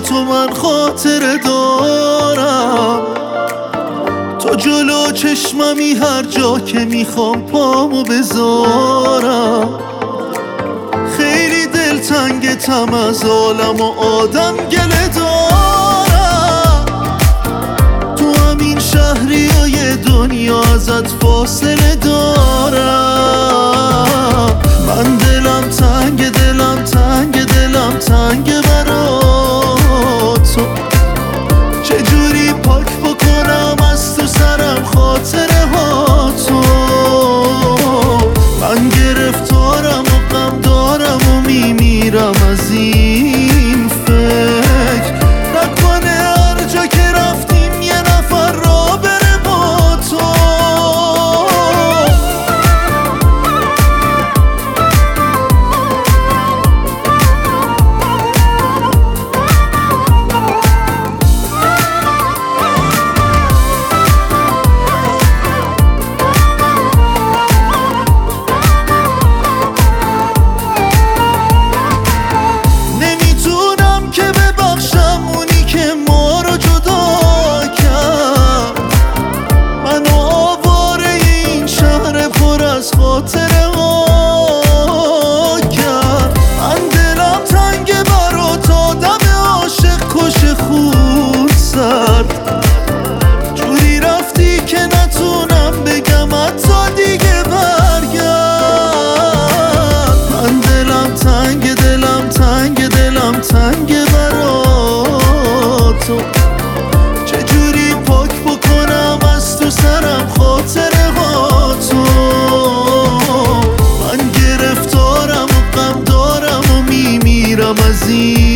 تو من خاطره دارم، تو جلو چشممی هر جا که میخوام پامو بذارم. خیلی دلتنگتم از عالم و آدم گله دارم، تو همین شهری و یه دنیا ازت فاصله دارم. من دلم تنگ، دلم تنگ، دلم تنگ برات، تو چجوری پاک بکنم از تو سرم خاطره ها تو. من گرفتارم و غم دارم و میمیرم از این فکر، نکنه هر جا که رفتیم یه نفر را بره با تو. خاطره ها کرد من دلم تنگ برات، آدم عاشق کش خون سرد، جوری رفتی که نتونم بگم حتی دیگه برگرد. من دلم تنگ، دلم تنگ، دلم تنگ برات، تو چجوری پاک بکنم از تو سرم خاطره ها تو. من گرفتارم و غم دارم و میمیرم از این